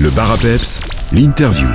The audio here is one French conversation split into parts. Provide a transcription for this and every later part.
Le Bar à Peps, l'interview.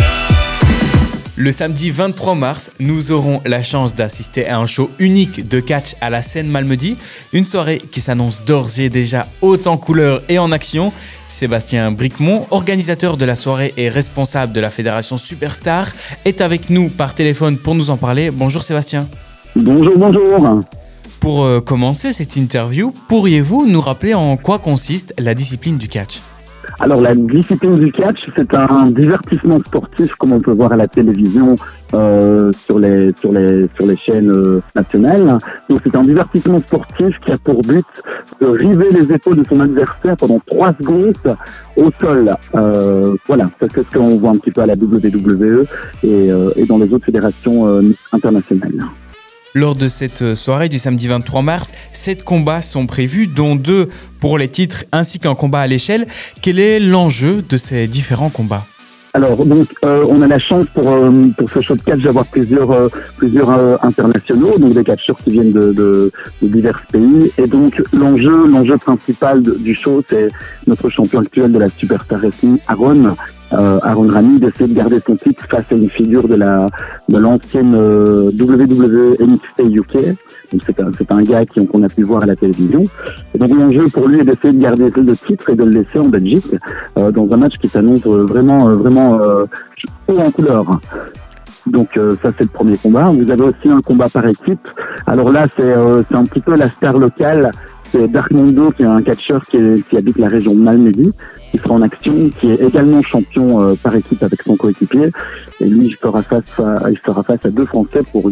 Le samedi 23 mars, nous aurons la chance d'assister à un show unique de catch à la Seine-Malmedy. Une soirée qui s'annonce d'ores et déjà haute en couleurs et en action. Sébastien Bricmont, organisateur de la soirée et responsable de la fédération Superstar, est avec nous par téléphone pour nous en parler. Bonjour Sébastien. Bonjour. Pour commencer cette interview, pourriez-vous nous rappeler en quoi consiste la discipline du catch ? Alors la discipline du catch, c'est un divertissement sportif comme on peut voir à la télévision sur les chaînes nationales. Donc c'est un divertissement sportif qui a pour but de river les épaules de son adversaire pendant 3 secondes au sol. Voilà, c'est ce qu'on voit un petit peu à la WWE et dans les autres fédérations internationales. Lors de cette soirée du samedi 23 mars, 7 combats sont prévus, dont 2 pour les titres ainsi qu'un combat à l'échelle. Quel est l'enjeu de ces différents combats ? Alors donc on a la chance pour ce show de catch d'avoir plusieurs internationaux, donc des catcheurs qui viennent de divers pays, et donc l'enjeu principal du show, c'est notre champion actuel de la Superstar Wrestling, Aaron Rami, d'essayer de garder son titre face à une figure de l'ancienne WWE NXT UK. Donc c'est un gars qu'on a pu voir à la télévision. Et donc l'enjeu pour lui est d'essayer de garder le titre et de le laisser en Belgique dans un match qui s'annonce vraiment haut en couleur. Donc ça c'est le premier combat. Vous avez aussi un combat par équipe. Alors là c'est un petit peu la star locale. C'est Dark Mondo, qui est un catcheur qui habite la région de Malmedy, qui sera en action, qui est également champion par équipe avec son coéquipier. Et lui, il fera face à 2 Français pour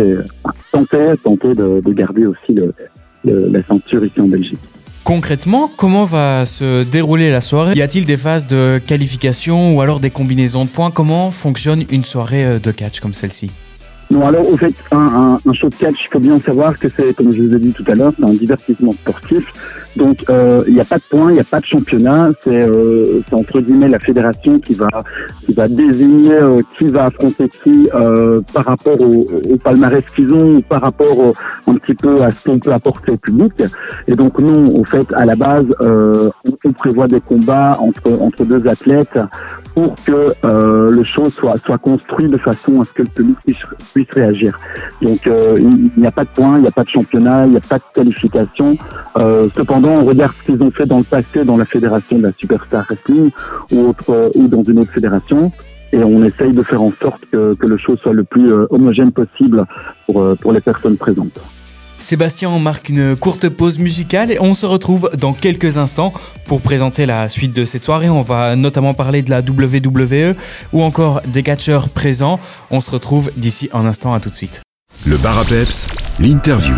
tenter de garder aussi la ceinture ici en Belgique. Concrètement, comment va se dérouler la soirée ? Y a-t-il des phases de qualification ou alors des combinaisons de points ? Comment fonctionne une soirée de catch comme celle-ci ? Non, alors au fait, un show de catch, il faut bien savoir que c'est, comme je vous ai dit tout à l'heure, c'est un divertissement sportif. Donc il n'y a pas de points, il n'y a pas de championnat. C'est entre guillemets la fédération qui va désigner qui va affronter qui par rapport au palmarès qu'ils ont, ou par rapport un petit peu à ce qu'on peut apporter au public. Et donc nous, au fait, à la base, on prévoit des combats entre 2 athlètes pour que le show soit construit de façon à ce que le public puisse réagir. Donc il n'y a pas de points, il n'y a pas de championnat, il n'y a pas de qualification. Cependant, on regarde ce qu'ils ont fait dans le passé dans la fédération de la Superstar Wrestling ou dans une autre fédération, et on essaye de faire en sorte que le show soit le plus homogène possible pour les personnes présentes. Sébastien, on marque une courte pause musicale et on se retrouve dans quelques instants pour présenter la suite de cette soirée. On va notamment parler de la WWE ou encore des catcheurs présents. On se retrouve d'ici un instant, à tout de suite. Le Bar à Peps, l'interview.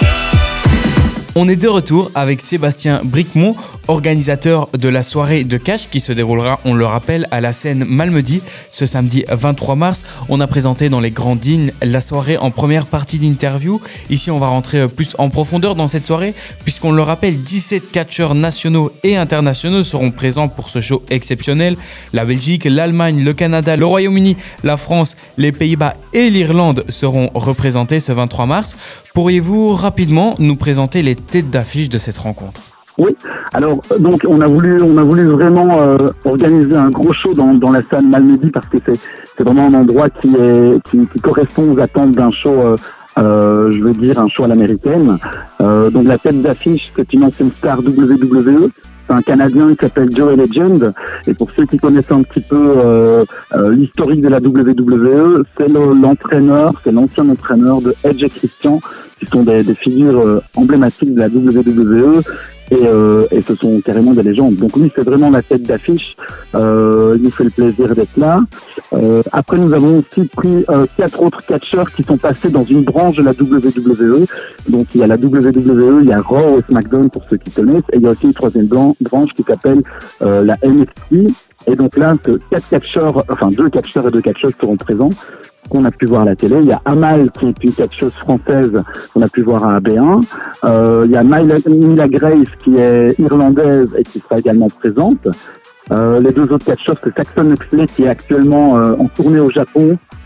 On est de retour avec Sébastien Bricmont, organisateur de la soirée de catch qui se déroulera, on le rappelle, à la Seine-Malmedy ce samedi 23 mars. On a présenté dans les grandes lignes la soirée en première partie d'interview. Ici, on va rentrer plus en profondeur dans cette soirée puisqu'on le rappelle, 17 catcheurs nationaux et internationaux seront présents pour ce show exceptionnel. La Belgique, l'Allemagne, le Canada, le Royaume-Uni, la France, les Pays-Bas et l'Irlande seront représentés ce 23 mars. Pourriez-vous rapidement nous présenter les têtes d'affiche de cette rencontre ? Oui, alors donc on a voulu vraiment organiser un gros show dans la salle Malmedy parce que c'est vraiment un endroit qui correspond aux attentes d'un show, je veux dire un show à l'américaine. Donc la tête d'affiche, c'est une ancienne star WWE. C'est un Canadien qui s'appelle Joey Legend, et pour ceux qui connaissent un petit peu l'historique de la WWE, c'est l'ancien entraîneur de Edge et Christian, qui sont des figures emblématiques de la WWE, et ce sont carrément des légendes. Donc lui, c'est vraiment la tête d'affiche. Il nous fait le plaisir d'être là. Après, nous avons aussi pris 4 autres catcheurs qui sont passés dans une branche de la WWE. Donc il y a la WWE, il y a Raw et SmackDown pour ceux qui connaissent, et il y a aussi une 3e branche qui s'appelle la NXT. Et donc là, 2 catcheurs et 2 catcheuses seront présents, qu'on a pu voir à la télé. Il y a Amal, qui est une catcheuse française, qu'on a pu voir à AB1. Il y a Mila Grace, qui est irlandaise et qui sera également présente. Les 2 autres catcheurs, c'est Saxon Huxley, qui est actuellement en tournée au Japon,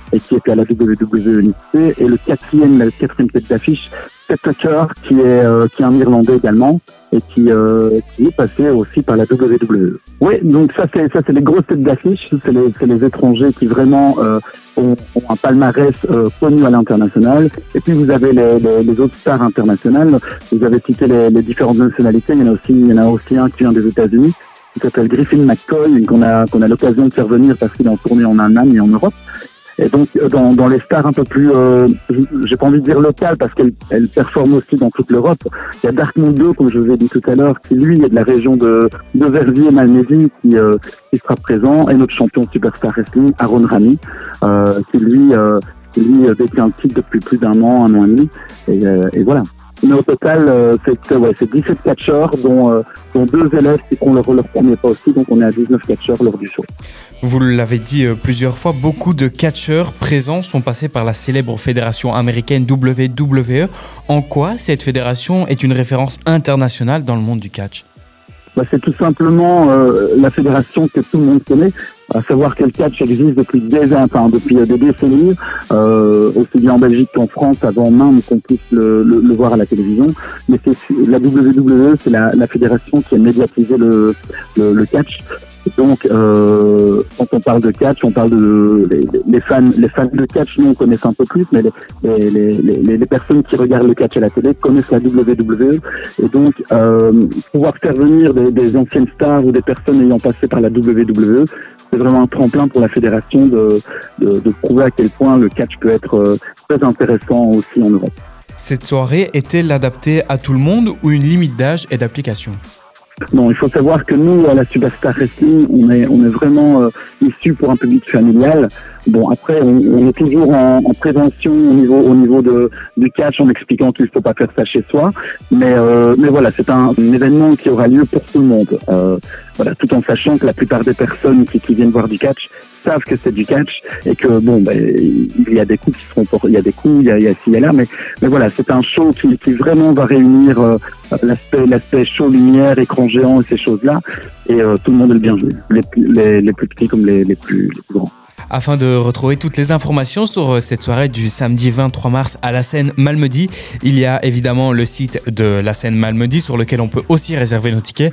et qui était à la WWE lycée. Et la quatrième tête d'affiche, Seth Tucker, qui est un Irlandais également et qui est passé aussi par la WWE. Oui, donc ça c'est les grosses têtes d'affiche, c'est les étrangers qui vraiment ont un palmarès connu à l'international. Et puis vous avez les autres stars internationales. Vous avez cité les différentes nationalités. Il y en a aussi un qui vient des États-Unis, qui s'appelle Griffin McCoy, qu'on a l'occasion de faire venir parce qu'il est en tournée en Allemagne et en Europe. Et donc dans les stars un peu plus, j'ai pas envie de dire locales parce qu'elles performent aussi dans toute l'Europe. Il y a Darkmon 2, comme je vous ai dit tout à l'heure, qui lui est de la région de Verviers, Malmedy, qui sera présent, et notre champion Superstar Wrestling, Aaron Rami, qui lui détient le titre depuis plus d'un an et demi, et voilà. Mais au total, c'est 17 catcheurs, dont 2 élèves qui font leur premier pas aussi, donc on est à 19 catcheurs lors du show. Vous l'avez dit plusieurs fois, beaucoup de catcheurs présents sont passés par la célèbre fédération américaine WWE. En quoi cette fédération est une référence internationale dans le monde du catch ? C'est tout simplement la fédération que tout le monde connaît, à savoir que le catch existe depuis des décennies, aussi bien en Belgique qu'en France, avant même qu'on puisse le voir à la télévision. Mais la WWE, c'est la fédération qui a médiatisé le catch. Donc, quand on parle de catch, on parle les fans de catch, nous on connaît un peu plus, mais les personnes qui regardent le catch à la télé connaissent la WWE. Et donc, pouvoir faire venir des anciennes stars ou des personnes ayant passé par la WWE, c'est vraiment un tremplin pour la fédération de prouver à quel point le catch peut être très intéressant aussi en Europe. Cette soirée est-elle adaptée à tout le monde ou une limite d'âge et d'application ? Non, il faut savoir que nous, à la Superstar Wrestling, on est vraiment issus pour un public familial. Bon, après, on est toujours en prévention au niveau du catch, en expliquant qu'il ne faut pas faire ça chez soi. Mais voilà, c'est un événement qui aura lieu pour tout le monde. Voilà, tout en sachant que la plupart des personnes qui viennent voir du catch savent que c'est du catch et que il y a des coups il y a ci, il y a là, mais voilà, c'est un show qui vraiment va réunir l'aspect show, lumière, écran géant et ces choses-là, et tout le monde est le bienvenu, les plus petits comme les plus grands. Afin de retrouver toutes les informations sur cette soirée du samedi 23 mars à la scène Malmedy, il y a évidemment le site de la scène Malmedy sur lequel on peut aussi réserver nos tickets,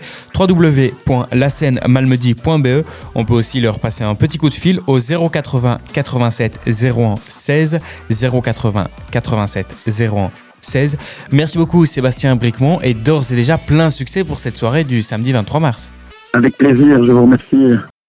www.lascènemalmedy.be. On peut aussi leur passer un petit coup de fil au 080 87 01 16 080 87 01 16. Merci beaucoup Sébastien Bricmont et d'ores et déjà plein succès pour cette soirée du samedi 23 mars. Avec plaisir, je vous remercie.